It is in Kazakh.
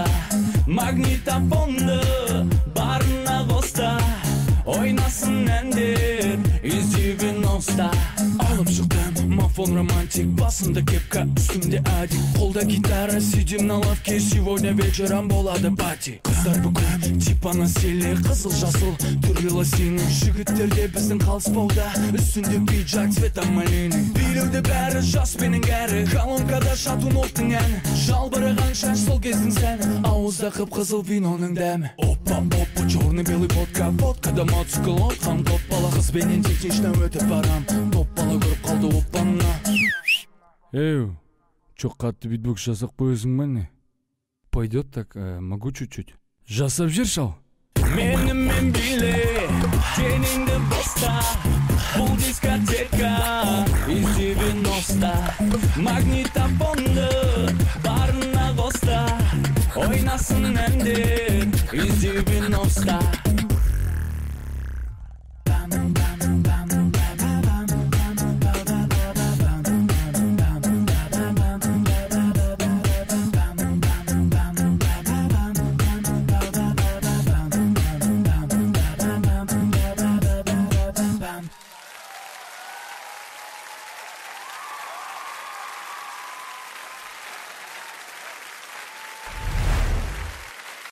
Магнитофонду барына коста, ойнасын әндер из 90. Алып шықтым мафон романтик, басымда кепка, үстімде адик, қолда гитара, сидим на лавке, сегодня вечером болады пати. Қыздар бүкіл типа на селе, қызыл жасыл түрлі лосины, жігіттерде біздің қалыспауда, үстінде пиджак цвета малины. Билеуде бәрі жас менің әрі, колонкада Шатуновтың әні, жалбыраған шаш сол кездің сәні, ауызда қып-қызыл виноның дәмі. Опа, черный-белый водка, водкада мотоцикл отқан топ бала, қызбенен технично өтіп барам, топ бала көріп қалды оппанна. Чё қатты битбокс жасап қойысың ба не? Пойдет так, могу чуть-чуть. Жасап жер шал. Менімен биле, деніңді боста, бұл дискотека из 90. Магнитофонды барына коста, ойнасын әндер из 90.